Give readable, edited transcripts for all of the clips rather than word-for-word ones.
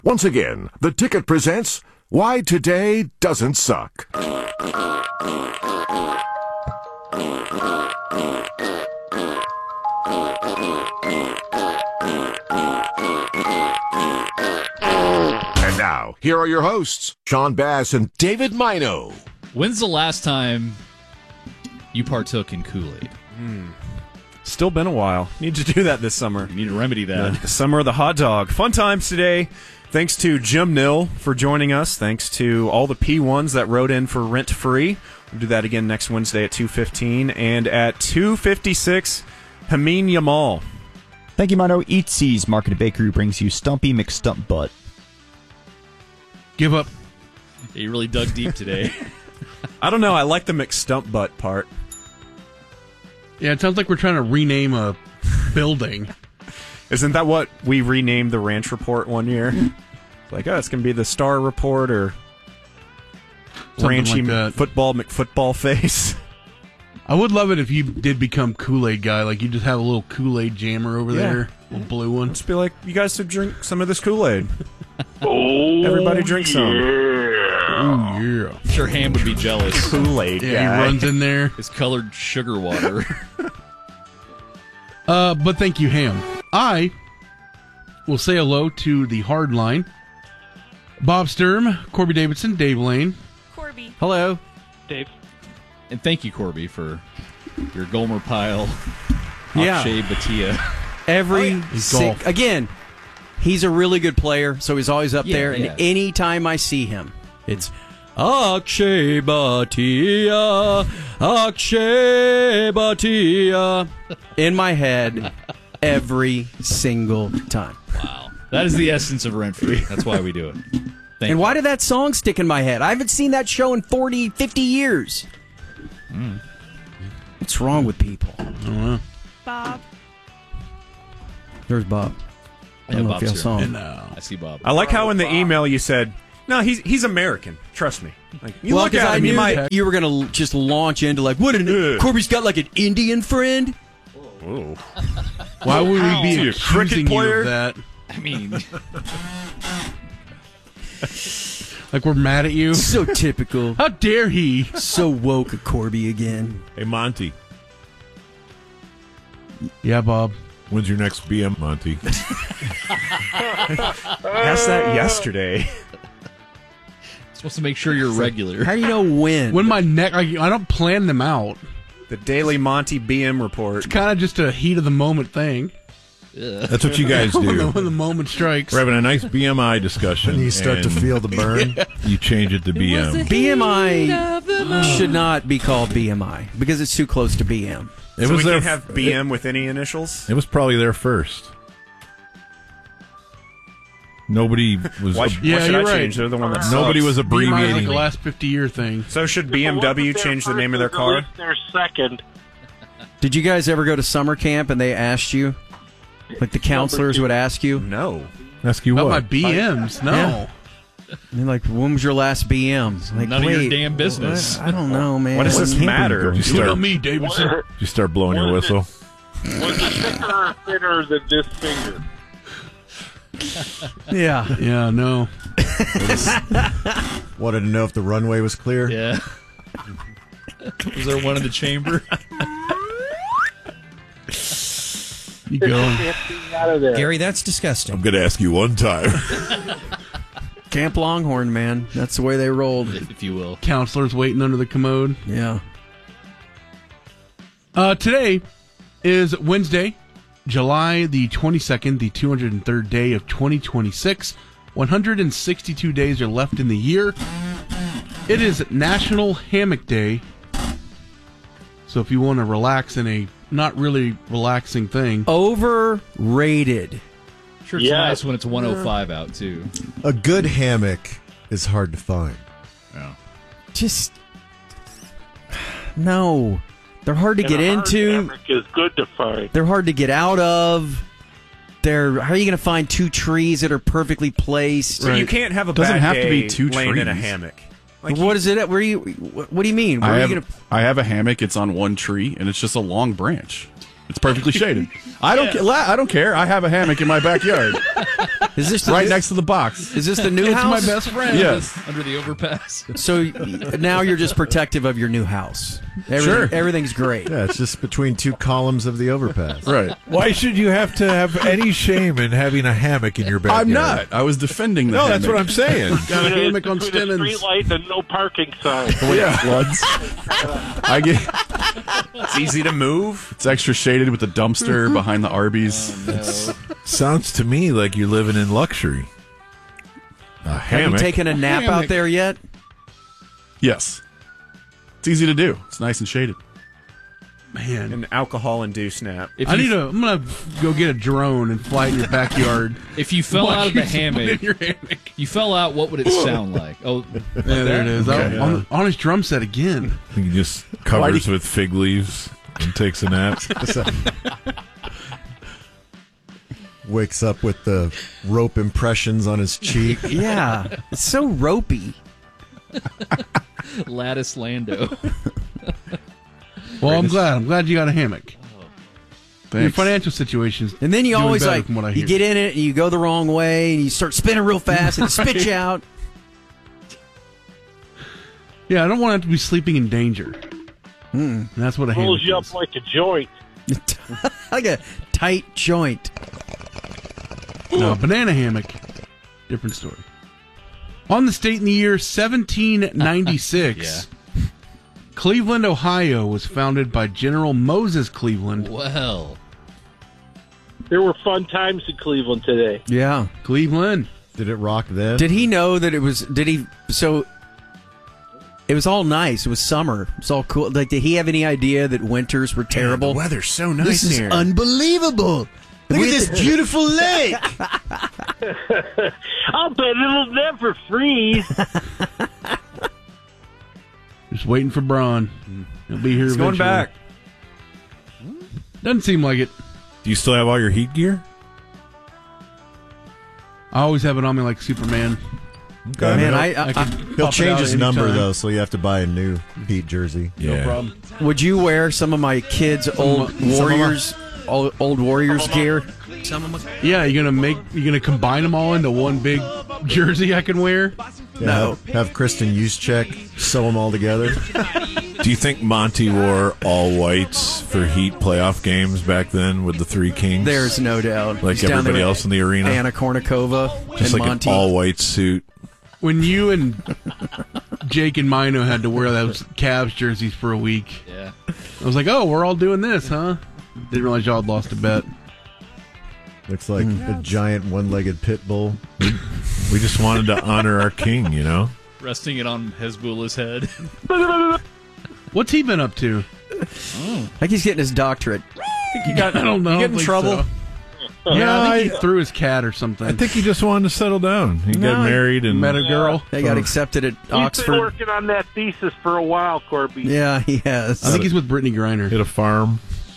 Once again, the Ticket presents Why Today Doesn't Suck. And now, here are your hosts, Sean Bass and David Mino. When's the last time you partook in Kool-Aid? Still been a while. Need to do that this summer. You need to remedy that. The summer of the hot dog. Fun times today. Thanks to Jim Nill for joining us. Thanks to all the P1s that wrote in for Rent Free. We'll do that again next Wednesday at 2:15. And at 2:56, Hameen Yamal. Thank you, Mino. Eatsies Market and Bakery brings you Stumpy McStump Butt. Give up. You really dug deep today. I don't know. I like the McStump Butt part. Yeah, it sounds like we're trying to rename a building. Isn't that what we renamed the Ranch Report one year? Like, oh, it's going to be the Star Report or Something Ranchy like that. Football McFootball Face. I would love it if you did become Kool-Aid guy. Like, you just have a little Kool-Aid jammer over there. A little blue one. Just be like, you guys should drink some of this Kool-Aid. Everybody drink some. Oh, yeah. I'm sure Ham would be jealous. Kool-Aid Yeah, guy. he runs in there. His colored sugar water. But thank you, Ham. I will say hello to the hard line. Bob Sturm, Corby Davidson, Dave Lane. Corby. Hello. Dave. And thank you, Corby, for your Gomer Pyle, Yeah. Akshay Bhatia. He's golf. Again, he's a really good player, so he's always up Yeah, there. yeah. And anytime I see him, it's Akshay Bhatia, Akshay Bhatia in my head every single time. Wow. That is the essence of Rent Free. That's why we do it. Thank And you. why did that song stick in my head? I haven't seen that show in 40, 50 years. What's wrong with people? Bob. There's Bob. I don't know if Bob's y'all here. saw him. I see Bob. I like how in the email you said, no, he's American. Trust me. Like, you Well, look because at I him, you knew might... you were going to just launch into like, what? Corby's got like an Indian friend? Whoa. Why would we be Is he a accusing cricket you player? of that? I mean, Like we're mad at you? So typical. How dare he? So woke at Corby again. Hey, Monty, Yeah, Bob. when's your next BM, Monty? Asked that yesterday. supposed to make sure you're regular. How do you know when? When my neck, I don't plan them out. The Daily Monty BM Report. It's kind of just a heat of the moment thing. That's what you guys do. When the moment strikes. We're having a nice BMI discussion. And you start to and feel the burn. You change it to BM. BMI should not be called BMI because it's too close to BM. It So was we their can't have BM with any initials? It was probably there first. Nobody was. Why, Yeah, why should you're I right. change? They're the one that Nobody sucks. was BMI is like abbreviating. the last 50-year thing. So should BMW change the name of their car? They're second. Did you guys ever go to summer camp and they asked you? Like the counselors would ask you? No. Ask you Not my what? BMs, no. Yeah. They're like, when was your last BM? Like, None of your wait, damn business. I don't know, man. What does this camping matter? going? You Start- know me, Davidson. You start blowing your What is it? whistle. Was it thicker or thinner than this finger? Yeah. Yeah, no. Wanted to know if the runway was clear. Yeah. Was there one in the chamber? You going. Out of there. Gary, that's disgusting. I'm going to ask you one time. Camp Longhorn, man. That's the way they rolled. If you will. Counselors waiting under the commode. Yeah. Today is Wednesday, July the 22nd, the 203rd day of 2026. 162 days are left in the year. It is National Hammock Day. So if you want to relax in a not really relaxing thing. Overrated. Sure, it's Yes. nice when it's 105 out, too. A good hammock is hard to find. Yeah. Just no. They're hard to And get a hard into. hammock is good to find. They're hard to get out of. How are you going to find two trees that are perfectly placed? So you can't have a Doesn't bad have to day be two laying in a trees. hammock. Like What is it? What do you mean? Where I are have, you going to? I have a hammock. It's on one tree, and it's just a long branch. It's perfectly shaded. I don't care. I have a hammock in my backyard. Is this Right next to the box. Is this the new It's house? my best friend. Yes. Under the overpass. So now you're just protective of your new house. Sure. Everything's great. Yeah, it's just between two columns of the overpass. Right. Why should you have to have any shame in having a hammock in your backyard? I'm not. I was defending the No, that's hammock. what I'm saying. Got a hammock on Between a Stennons. street light and no parking sign. Yeah. Floods. I get. It's easy to move. It's extra shaded with the dumpster behind the Arby's. Sounds to me like you're living in luxury. A Have you hammock. taken a nap out there yet? Yes. It's easy to do. It's nice and shaded. Man, An alcohol-induced nap. I'm gonna go get a drone and fly in your backyard. If you fell out of the hammock, In your hammock. you fell out, what would it sound like? Oh, Yeah, there it is. Okay. On his drum set again. He just covers with fig leaves and takes a nap. Wakes up with the rope impressions on his cheek. Yeah, it's so ropey. Lattice Lando. Well, I'm glad you got a hammock. Your Thanks. financial situation's And then you doing always better like from what I you hear. get in it and you go the wrong way and you start spinning real fast and it spits you out. Yeah, I don't want to have to be sleeping in danger. And that's what a hammock Rolls you is. up like a joint. Like a tight joint. No, banana hammock. Different story. On this date in the year 1796, Cleveland, Ohio was founded by General Moses Cleveland. Well, There were fun times in Cleveland today. Yeah. Cleveland. Did it rock then? Did he know that it was? So it was all nice. It was summer. It was all cool. Like, did he have any idea that winters were terrible? The weather's so nice This is here. unbelievable. Look at this beautiful lake. I'll bet it'll never freeze. Just waiting for Braun. He'll be here He's going eventually. back. Doesn't seem like it. Do you still have all your heat gear? I always have it on me like Superman. Okay. Man, I can He'll pop it change out his anytime. number though, so you have to buy a new Heat jersey. No problem. would you wear some of my kids' old Warriors, old Warriors gear? Yeah, you're gonna combine them all into one big jersey I can wear. Yeah, No. Have Kristen Juszczyk sew them all together. Do you think Monty wore all whites for Heat playoff games back then with the Three Kings? There's no doubt. Like He's down everybody there with else in the arena? Anna Kournikova Just and like Monty. an all white suit. When you and Jake and Mino had to wear those Cavs jerseys for a week, yeah. I was like, "Oh, we're all doing this, huh?" Didn't realize y'all had lost a bet. Looks like a giant one-legged pit bull. We just wanted to honor our king, you know? Resting it on Hezbollah's head. What's he been up to? I think he's getting his doctorate. I don't know. You get in think trouble? so. Yeah, I think he threw his cat or something. I think he just wanted to settle down. He got married and met a girl. They got accepted at He's been Oxford. working on that thesis for a while, Corby. Yeah, he has. I think he's with Brittany Griner. hit a farm.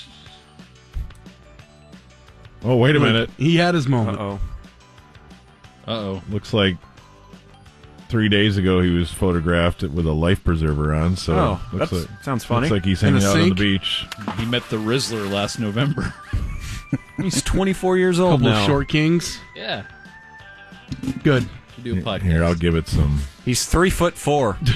Oh, wait a minute. He had his moment. Uh-oh. Uh-oh. Looks like 3 days ago he was photographed with a life preserver on. So Oh, looks that like, sounds funny. looks like he's In a hanging out on the sink? beach. He met the Rizzler last November. He's 24 years old Couple now. of short kings. Yeah. Good. We do a podcast. Here, I'll give it some. He's 3'4".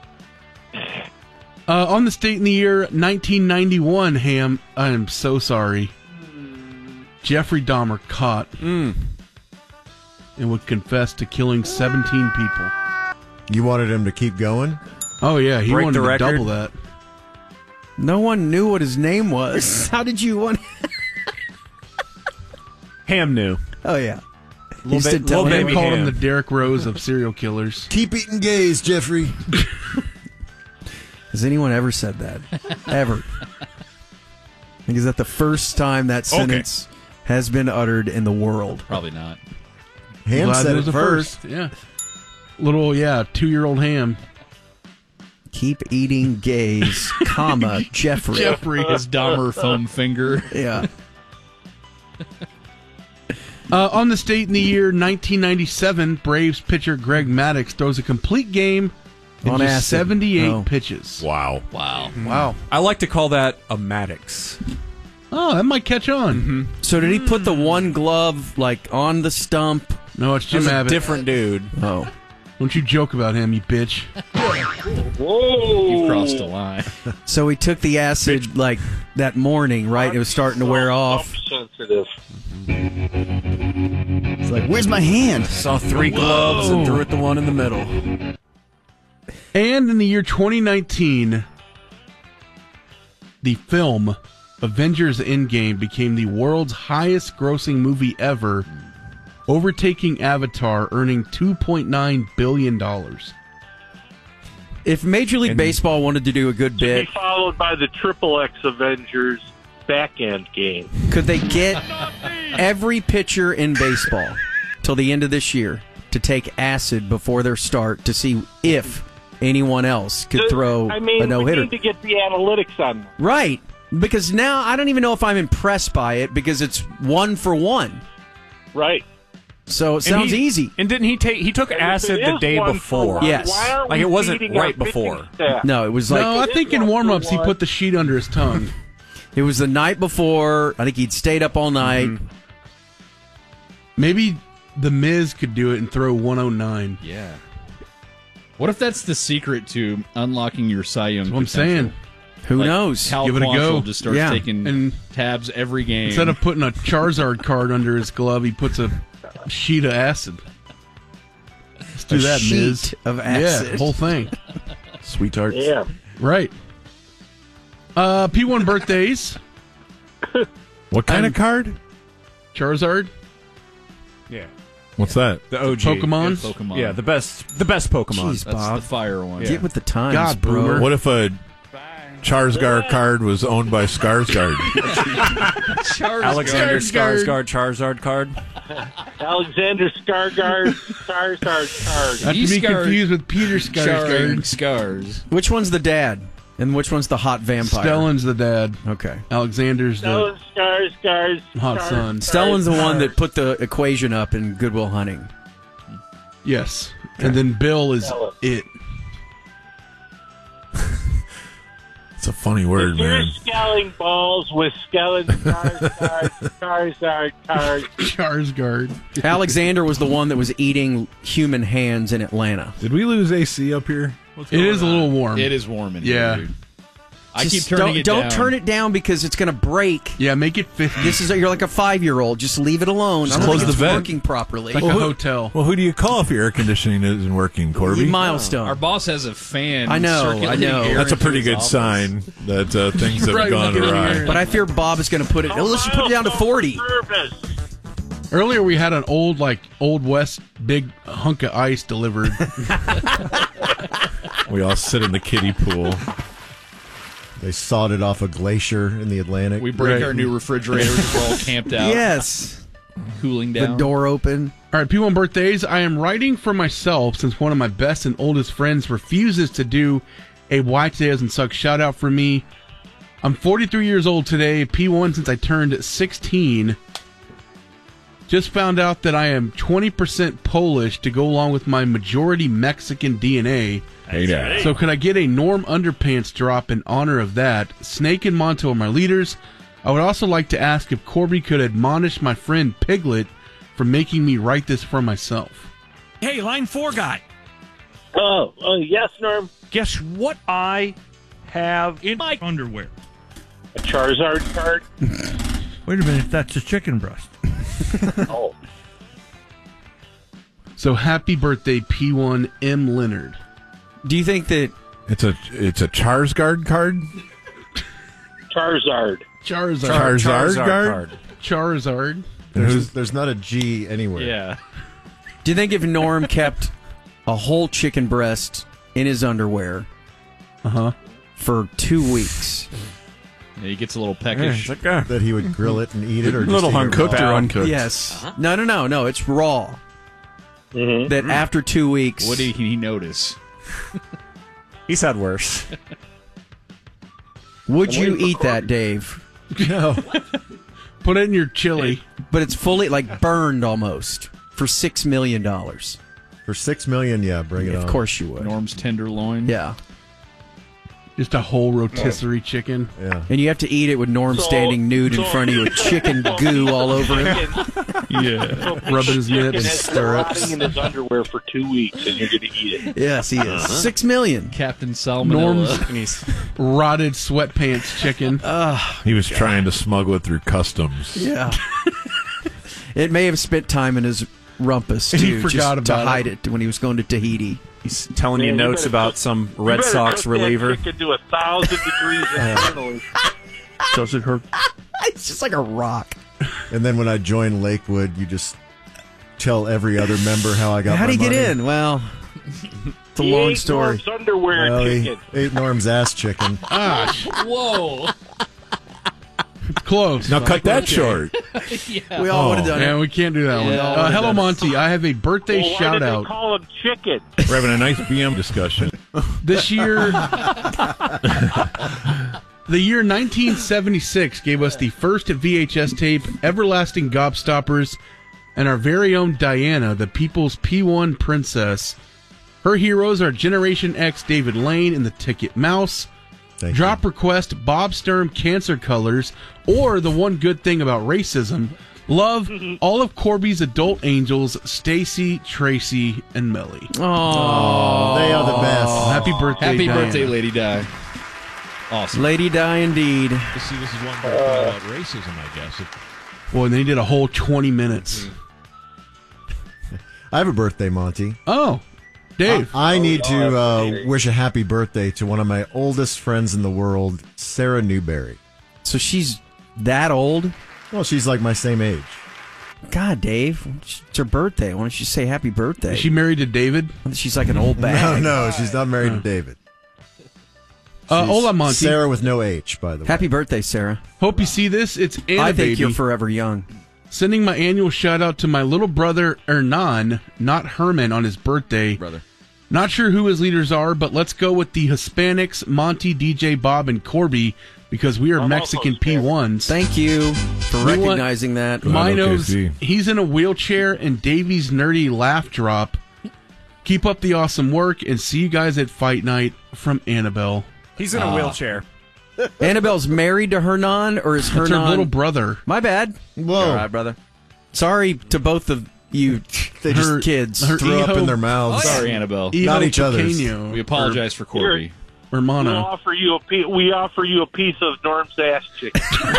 On this date in the year 1991, Ham, I am so sorry. Jeffrey Dahmer caught and would confess to killing 17 people. You wanted him to keep going? Oh, yeah, he Break wanted the to record? double that. No one knew what his name was. How did you want? Ham knew. Oh yeah, Little He's bit- to tell little They baby called him Ham. the Derrick Rose of serial killers. Keep eating gays, Jeffrey. Has anyone ever said that? Ever? Like, is that the first time that sentence has been uttered in the world? Probably not. Ham Glad said it was it the first. Yeah. Little, 2-year-old Ham. Keep eating gays, comma, Jeffrey. Jeffrey. His Dahmer foam finger. Yeah. On this date in the year 1997, Braves pitcher Greg Maddux throws a complete game in On just acid. 78 Oh. pitches. Wow. Wow. Wow. I like to call that a Maddox. Oh, that might catch on. So did he put the one glove like on the stump No, it's Jim That's a Abbott. different dude. Oh. Don't you joke about him, you bitch. Whoa! You crossed a line. So he took the acid like that morning, right? It was starting to wear off. Sensitive. It's like, where's my hand? Saw 3 gloves and threw it the one in the middle. And in the year 2019, the film Avengers Endgame became the world's highest grossing movie ever, overtaking Avatar, earning $2.9 billion. If Major League Baseball wanted to do a good To bit, be followed by the XXX Avengers back-end game. could they get every pitcher in baseball till the end of this year to take acid before their start to see if anyone else could throw I mean, a no-hitter? we need to get the analytics on that. Right. Because now I don't even know if I'm impressed by it because it's 1 for 1. Right. So it sounds easy. And didn't he take? He took acid the day before. Yes. Why aren't Like we it wasn't beating our right before. pitching staff? No, it was like No, I think in warm-ups he put the sheet under his tongue. it was the night before. I think he'd stayed up all night. Maybe The Miz could do it and throw 109. Yeah. What if that's the secret to unlocking your Cy Young That's what I'm potential? saying. Who knows? Cal Give it a Quantrill go. just starts Yeah. taking And tabs every game. instead of putting a Charizard card under his glove, he puts a sheet of acid. Let's do A that, Miz. sheet of Yeah, acid. whole thing. Sweethearts. Yeah. Right. P1 birthdays. What kind of card? Charizard. Yeah. What's that? The OG Pokemon? Yeah, Pokemon. Yeah, the best Pokemon. Jeez, That's Bob. the fire one. Get with the times, God, bro. boomer. What if a Charizard card was owned by Skarsgård? Alexander Skarsgård. Charizard card. Alexander Skarsgård card. Not to be Skarsgård. confused with Peter Charring Skarsgård. scars. Which one's the dad? And which one's the hot vampire? Stellan's the dad. Okay. Alexander's the Skarsgård. hot son. Stellan's the one that put the equation up in Good Will Hunting. Yes. And then Bill is it. It's a funny word, You're man. scaling balls with skeleton Charizard card. Charizard. Alexander was the one that was eating human hands in Atlanta. Did we lose AC up here? It is a little warm. It is warm in Yeah. here, dude. I keep Just turning it down. Don't turn it down because it's going to break. Yeah, make it 50. This is you're like a 5-year-old. Just leave it alone. Just I don't close think the it's vent. working properly. like a hotel. Well, who do you call if your air conditioning isn't working, Corby? Milestone. Our boss has a fan. I know, circulating I know. air That's a into pretty his good office. sign that things have Right, gone get in awry. here. But I fear Bob is going to put it. Let's just put it down to 40. Nervous. Earlier we had an old West big hunk of ice delivered. We all sit in the kiddie pool. They sawed it off a glacier in the Atlantic. We break Right. our new refrigerator because we're all camped out, Yes. cooling The down. door open. All right, P1 birthdays. I am writing for myself since one of my best and oldest friends refuses to do a Why Today Doesn't Suck shout out for me. I'm 43 years old today, P1 since I turned 16. Just found out that I am 20% Polish to go along with my majority Mexican DNA. Hey, now. So could I get a Norm Underpants drop in honor of that? Snake and Monto are my leaders. I would also like to ask if Corby could admonish my friend Piglet for making me write this for myself. Hey, line 4 guy. Oh, yes, Norm. Guess what I have in my underwear? A Charizard card. Wait a minute, that's a chicken breast. Oh. So happy birthday, P1 M. Leonard. Do you think that It's a Charizard card? Charizard. Charizard. Charizard? Charizard. There's not a G anywhere. Yeah. Do you think if Norm kept a whole chicken breast in his underwear for 2 weeks? Yeah, he gets a little peckish. That he would grill it and eat it, or A little just eat it uncooked raw? or uncooked? Yes. No, it's raw. Mm-hmm. That after 2 weeks... What did he notice? He's had worse. Would you eat that, Dave? No. Put it in your chili. But it's fully, like, burned almost for $6 million. For $6 million, yeah, bring it on. Of course you would. Norm's tenderloin. Yeah. Just a whole rotisserie chicken. Yeah. And you have to eat it with Norm standing nude in front of you with chicken goo all over him. Yeah. Rubbing his nips. Stirrups. In his underwear for 2 weeks, and you're going to eat it. Yes, he is. 6 million. Captain Salmonella. Norm's rotted sweatpants chicken. He was trying to smuggle it through customs. Yeah. It may have spent time in his rumpus, too, He forgot just to about hide it when he was going to Tahiti. He's telling you notes about some Red Sox reliever. Chicken to 1,000 degrees internally. Does it hurt? It's just like a rock. And then when I joined Lakewood, you just tell every other member how I got How'd my he get money. in? Well, it's a He long ate story. Norm's underwear Well, he chicken. ate Norm's ass chicken. Whoa. It's close. Now cut that short. We all would have done Yeah, it. we can't do that one. Yeah. Hello, Monty. I have a birthday Well, why shout did they out. call him chicken? We're having a nice BM discussion. This year, the year 1976 gave us the first VHS tape, Everlasting Gobstoppers, and our very own Diana, the people's P1 princess. Her heroes are Generation X David Lane and the Ticket Mouse, Thank Drop you. Request Bob Sturm Cancer Colors, or the one good thing about racism, love all of Corby's adult angels, Stacy, Tracy, and Millie. Oh, They are the best. Happy birthday, Happy Diana. birthday, Lady Di. Awesome. Lady Di indeed. See, this is one about racism, I guess. Boy, and then he did a whole 20 minutes. I have a birthday, Monty. Oh, Dave. I need to wish a happy birthday to one of my oldest friends in the world, Sarah Newberry. So she's that old? Well, she's like my same age. God, Dave, it's her birthday. Why don't you say happy birthday? Is she married to David? She's like an old No, bag. no, she's not married to David. Hola, Monty. Sarah with no H, by the way. Happy birthday, Sarah. Hope you see this. It's Anna I think Baby. you're forever young. Sending my annual shout out to my little brother Hernan, not Herman, on his birthday. Brother. Not sure who his leaders are, but let's go with the Hispanics, Monty, DJ, Bob, and Corby, because we are Mexican P1s. Thank you for We want- recognizing that. Minos, OKC. he's in a wheelchair, and Davey's nerdy laugh drop. Keep up the awesome work, and see you guys at Fight Night from Annabelle. He's in a wheelchair. Annabelle's married to Hernan, or is That's Hernan her little brother. My bad. Whoa. All right, brother. Sorry to both of you They just kids. her threw up Iho- in their mouths. Sorry, Annabelle. Iho Not each other's. Pequeño, We apologize for Corby. or We Mono. offer you a piece of Norm's ass chicken.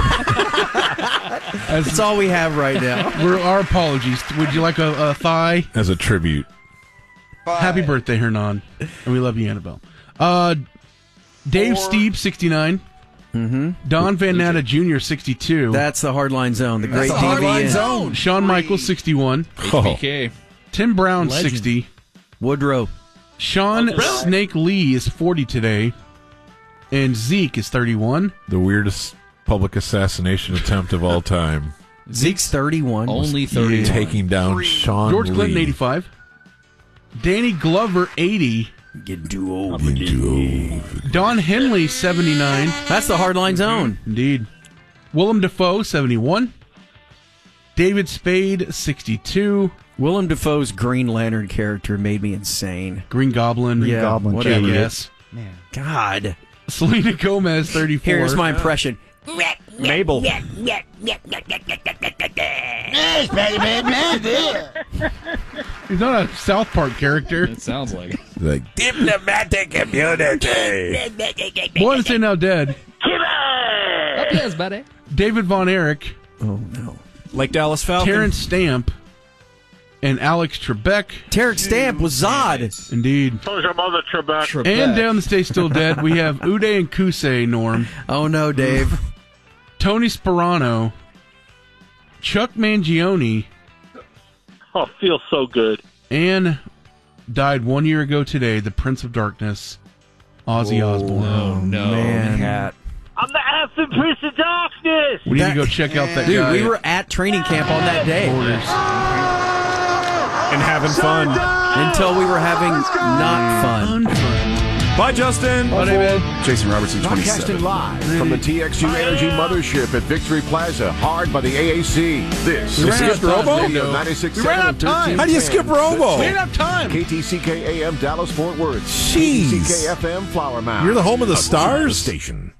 That's all we have right now. Our apologies. Would you like a thigh? As a tribute. Happy birthday, Hernan. And we love you, Annabelle. Dave Steep, 69. Mm-hmm. Don Van Natta Jr., 62. That's the Hardline Zone. The great That's the Hardline DVN. Zone. Shawn Michaels, 61. HBK. Tim Brown, Legend. 60. Woodrow. Sean Snake Lee is 40 today. And Zeke is 31. The weirdest public assassination attempt of all time. Zeke's 31. Only 30. Taking down Sean George Clinton, Lee. 85. Danny Glover, 80. Getting too old. Don Henley, 79. That's the Hardline Zone. Indeed. Willem Dafoe, 71. David Spade, 62. Willem Dafoe's Green Lantern character made me insane. Green Goblin. Yeah, Goblin, whatever. Yes. Man. God. Selena Gomez, 34. Here's my impression. Mabel. He's not a South Park character. It sounds like it. Like, Diplomatic community. Boy, this ain't now dead. Yes, buddy. David Von Erich, Oh, no. Lake Dallas Falcon. Terrence Stamp, and Alex Trebek. Terrence Stamp was Zod. Indeed. How's your mother, Trebek? And down the Stay Still Dead, we have Uday and Kusei, Norm. Oh, no, Dave. Tony Sperano, Chuck Mangione, Oh, feels so good. and died 1 year ago today, the Prince of Darkness, Ozzy Osbourne. Oh, no. Man. Cat. I'm the effing Prince of Darkness. We need to go check out that Dude, guy. we were at training camp on that day. Borders. And having fun. Until we were having not fun. Unfun. Bye, Justin. Bye, David. Jason Robertson, Broadcasting 27. live from the TXU Energy Mothership at Victory Plaza, hard by the AAC. This We is ran out of Skip time, Robo, Nando. 96.7 We ran out of and time. How do you skip 1310. Robo? We didn't have time. KTCK AM Dallas Fort Worth. Jeez. KTCK FM Flower Mound. You're the home of the A stars? station.